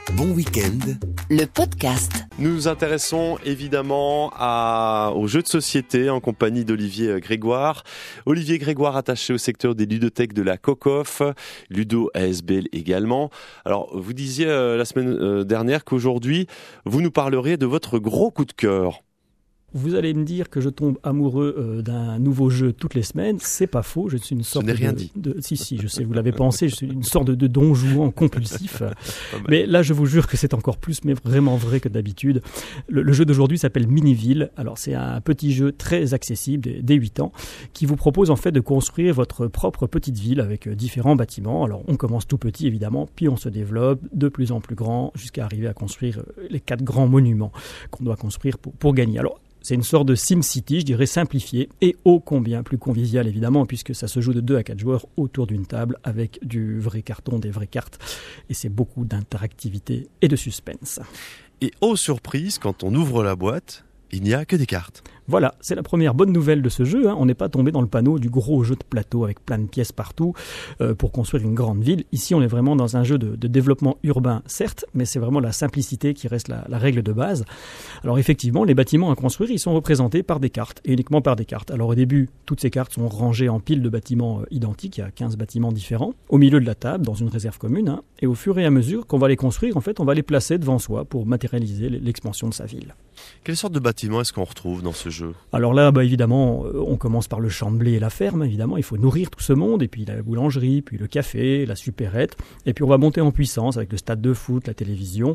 Bon week-end. Le podcast. Nous nous intéressons évidemment aux jeux de société en compagnie d'Olivier Grégoire. Olivier Grégoire attaché au secteur des ludothèques de la Cocoff, Ludo ASBL également. Alors vous disiez la semaine dernière qu'aujourd'hui vous nous parlerez de votre gros coup de cœur. Vous allez me dire que je tombe amoureux d'un nouveau jeu toutes les semaines. C'est pas faux. Je suis une sorte Si, je sais, vous l'avez pensé. Je suis une sorte de Don Juan compulsif. Mais là, je vous jure que c'est encore plus, mais vraiment vrai que d'habitude. Le jeu d'aujourd'hui s'appelle Miniville. Alors, c'est un petit jeu très accessible dès 8 ans qui vous propose en fait de construire votre propre petite ville avec différents bâtiments. Alors, on commence tout petit évidemment, puis on se développe de plus en plus grand jusqu'à arriver à construire les 4 grands monuments qu'on doit construire pour gagner. Alors, c'est une sorte de SimCity, je dirais simplifié, et ô combien plus convivial évidemment, puisque ça se joue de 2 à 4 joueurs autour d'une table avec du vrai carton, des vraies cartes, et c'est beaucoup d'interactivité et de suspense. Et aux surprises, quand on ouvre la boîte, il n'y a que des cartes. Voilà, c'est la première bonne nouvelle de ce jeu. On n'est pas tombé dans le panneau du gros jeu de plateau avec plein de pièces partout pour construire une grande ville. Ici, on est vraiment dans un jeu de développement urbain, certes, mais c'est vraiment la simplicité qui reste la règle de base. Alors effectivement, les bâtiments à construire, ils sont représentés par des cartes, et uniquement par des cartes. Alors au début, toutes ces cartes sont rangées en piles de bâtiments identiques. Il y a 15 bâtiments différents, au milieu de la table, dans une réserve commune. Et au fur et à mesure qu'on va les construire, en fait, on va les placer devant soi pour matérialiser l'expansion de sa ville. Quelle sorte de bâtiment est-ce qu'on retrouve dans ce jeu ? Alors là, évidemment, on commence par le champ de blé et la ferme, évidemment, il faut nourrir tout ce monde, et puis la boulangerie, puis le café, la supérette, et puis on va monter en puissance avec le stade de foot, la télévision,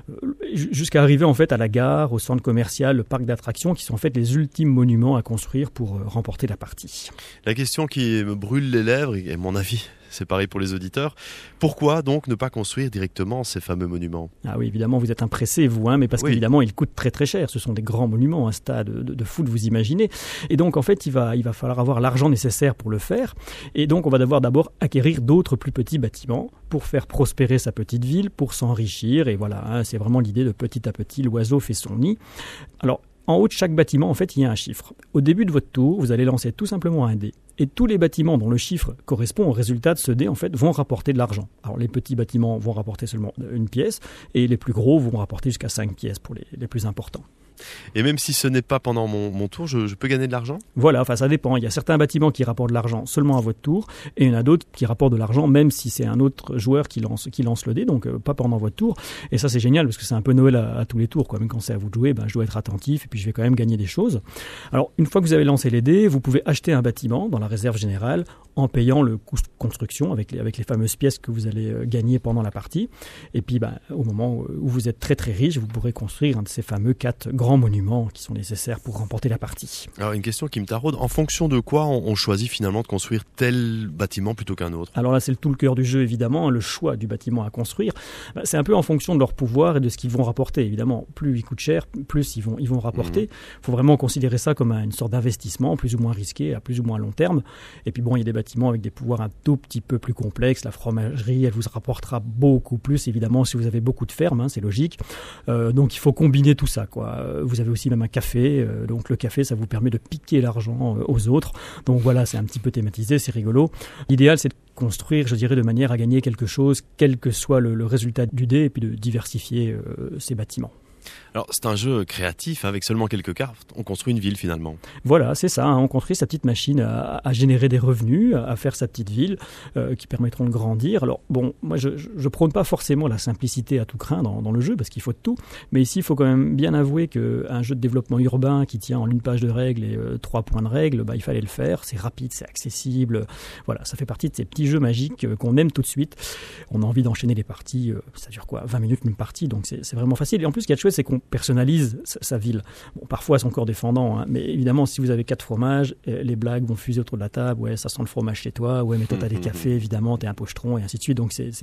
jusqu'à arriver en fait à la gare, au centre commercial, le parc d'attractions, qui sont en fait les ultimes monuments à construire pour remporter la partie. La question qui me brûle les lèvres, et à mon avis, c'est pareil pour les auditeurs, pourquoi donc ne pas construire directement ces fameux monuments ? Ah oui, évidemment, vous êtes impressés, vous, mais parce qu'évidemment, ils coûtent très très cher. Ce sont des grands monuments, un stade de foot, vous imaginez. Et donc, en fait, il va falloir avoir l'argent nécessaire pour le faire. Et donc, on va devoir d'abord acquérir d'autres plus petits bâtiments pour faire prospérer sa petite ville, pour s'enrichir. Et voilà, c'est vraiment l'idée de petit à petit, l'oiseau fait son nid. Alors, en haut de chaque bâtiment, en fait, il y a un chiffre. Au début de votre tour, vous allez lancer tout simplement un dé. Et tous les bâtiments dont le chiffre correspond au résultat de ce dé, en fait, vont rapporter de l'argent. Alors, les petits bâtiments vont rapporter seulement une pièce, et les plus gros vont rapporter jusqu'à 5 pièces pour les plus importants. Et même si ce n'est pas pendant mon tour, je peux gagner de l'argent ? Voilà, ça dépend. Il y a certains bâtiments qui rapportent de l'argent seulement à votre tour, et il y en a d'autres qui rapportent de l'argent même si c'est un autre joueur qui lance le dé, donc pas pendant votre tour. Et ça, c'est génial parce que c'est un peu Noël à tous les tours, quoi. Même quand c'est à vous de jouer, je dois être attentif et puis je vais quand même gagner des choses. Alors, une fois que vous avez lancé les dés, vous pouvez acheter un bâtiment dans la réserve générale en payant le coût de construction avec les fameuses pièces que vous allez gagner pendant la partie. Et puis, au moment où vous êtes très très riche, vous pourrez construire un de ces fameux 4 grands monuments qui sont nécessaires pour remporter la partie. Alors, une question qui me taraude, en fonction de quoi on choisit finalement de construire tel bâtiment plutôt qu'un autre ? Alors là, c'est tout le cœur du jeu, évidemment, le choix du bâtiment à construire. C'est un peu en fonction de leur pouvoir et de ce qu'ils vont rapporter. Évidemment, plus ils coûtent cher, plus ils vont rapporter. Il faut vraiment considérer ça comme une sorte d'investissement, plus ou moins risqué, à plus ou moins long terme. Et puis il y a des bâtiments avec des pouvoirs un tout petit peu plus complexes. La fromagerie, elle vous rapportera beaucoup plus, évidemment, si vous avez beaucoup de fermes, c'est logique. Donc il faut combiner tout ça, quoi. Vous avez aussi même un café, donc le café, ça vous permet de piquer l'argent aux autres. Donc voilà, c'est un petit peu thématisé, c'est rigolo. L'idéal, c'est de construire, je dirais, de manière à gagner quelque chose, quel que soit le résultat du dé, et puis de diversifier ces bâtiments. Alors, c'est un jeu créatif, avec seulement quelques cartes, on construit une ville finalement. Voilà, c'est ça, on construit sa petite machine à générer des revenus, à faire sa petite ville, qui permettront de grandir. Alors moi je prône pas forcément la simplicité à tout craint dans le jeu, parce qu'il faut de tout, mais ici il faut quand même bien avouer qu'un jeu de développement urbain qui tient en une page de règles et 3 points de règles, il fallait le faire, c'est rapide, c'est accessible, voilà, ça fait partie de ces petits jeux magiques qu'on aime tout de suite. On a envie d'enchaîner les parties, ça dure 20 minutes une partie, donc c'est vraiment facile. Et en plus, ce qui est chouette, c'est qu'on personnalise sa ville. Parfois, c'est encore défendant, mais évidemment, si vous avez 4 fromages, les blagues vont fuser autour de la table. Ouais, ça sent le fromage chez toi. Ouais, mais toi, t'as des cafés, évidemment, t'es un pochetron, et ainsi de suite. Donc, c'est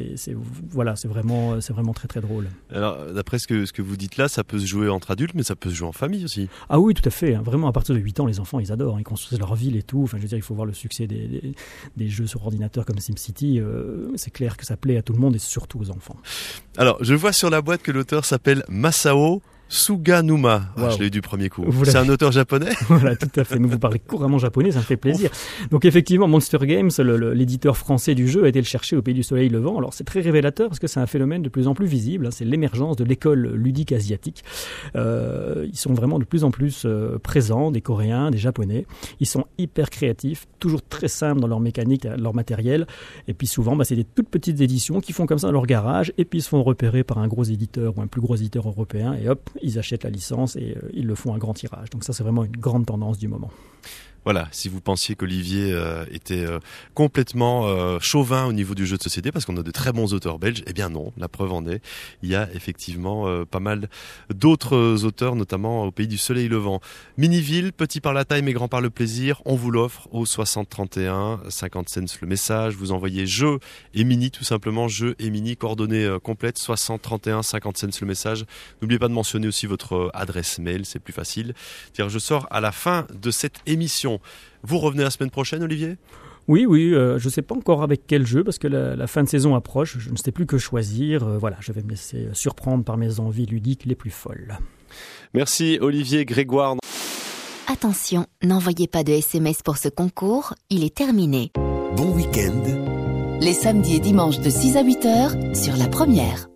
vraiment très, très drôle. Alors, d'après ce que vous dites là, ça peut se jouer entre adultes, mais ça peut se jouer en famille aussi. Ah oui, tout à fait. Vraiment, à partir de 8 ans, les enfants, ils adorent. Ils construisent leur ville et tout. Enfin, je veux dire, il faut voir le succès des jeux sur ordinateur comme SimCity. C'est clair que ça plaît à tout le monde et surtout aux enfants. Alors, je vois sur la boîte que l'auteur s'appelle Masao Suganuma. Wow. Je l'ai eu du premier coup. C'est un auteur japonais? Voilà, tout à fait. Mais vous parlez couramment japonais, ça me fait plaisir. Donc effectivement, Monster Games, l'éditeur français du jeu, a été le chercher au pays du soleil levant. Alors c'est très révélateur parce que c'est un phénomène de plus en plus visible. C'est l'émergence de l'école ludique asiatique. Ils sont vraiment de plus en plus présents, des Coréens, des Japonais. Ils sont hyper créatifs, toujours très simples dans leur mécanique, leur matériel. Et puis souvent, c'est des toutes petites éditions qui font comme ça dans leur garage et puis ils se font repérer par un gros éditeur ou un plus gros éditeur européen et hop, ils achètent la licence et ils le font à grand tirage. Donc ça, c'est vraiment une grande tendance du moment. Voilà, si vous pensiez qu'Olivier était complètement chauvin au niveau du jeu de société, parce qu'on a de très bons auteurs belges, eh bien non, la preuve en est. Il y a effectivement pas mal d'autres auteurs, notamment au pays du soleil levant. Miniville, petit par la taille mais grand par le plaisir, on vous l'offre au 6031, 50 cents le message. Vous envoyez jeu et mini, tout simplement, jeu et mini, coordonnées complètes, 6031, 50 cents le message. N'oubliez pas de mentionner aussi votre adresse mail, c'est plus facile. Dire je sors à la fin de cette émission. Vous revenez la semaine prochaine, Olivier ? Oui, je ne sais pas encore avec quel jeu, parce que la fin de saison approche, je ne sais plus que choisir. Voilà, je vais me laisser surprendre par mes envies ludiques les plus folles. Merci Olivier Grégoire. Attention, n'envoyez pas de SMS pour ce concours, il est terminé. Bon week-end. Les samedis et dimanches de 6 à 8 heures sur La Première.